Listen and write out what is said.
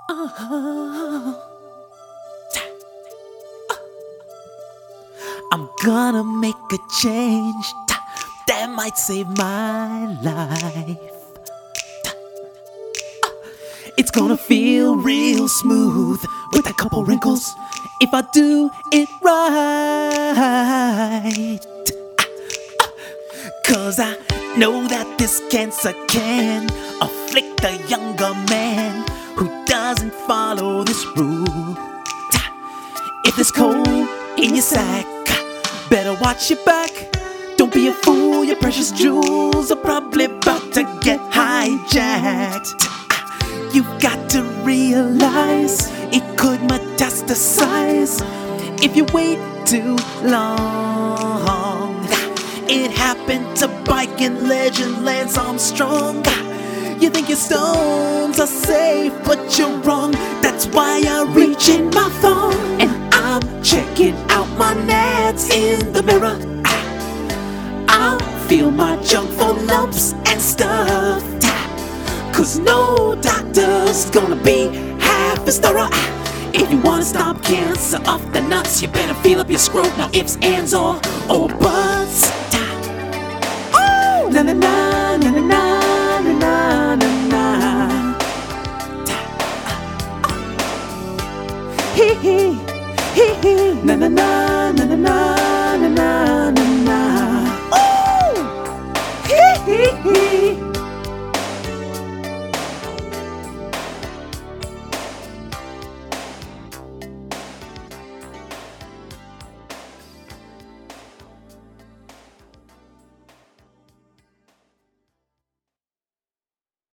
Uh-huh. I'm gonna make a change that might save my life. It's gonna feel real smooth with a couple wrinkles if I do it right. 'Cause I know that this cancer can afflict a younger man who doesn't follow this rule. If there's coal in your sack, better watch your back. Don't be a fool, your precious jewels are probably about to get hijacked. You've got to realize it could metastasize if you wait too long. It happened to biking legend Lance Armstrong. You think your stones are safe, but you're wrong. That's why I reach in my phone and I'm checking out my nads in the mirror. I'll feel my junk for lumps and stuff, 'cause no doctor's gonna be half as thorough. If you wanna stop cancer off the nuts, you better feel up your scrote. No ifs, ands, or buts. Oh, na na na na na na na na na. Hee hee hee hee na na na na na na na na na. Oh, hee hee hee.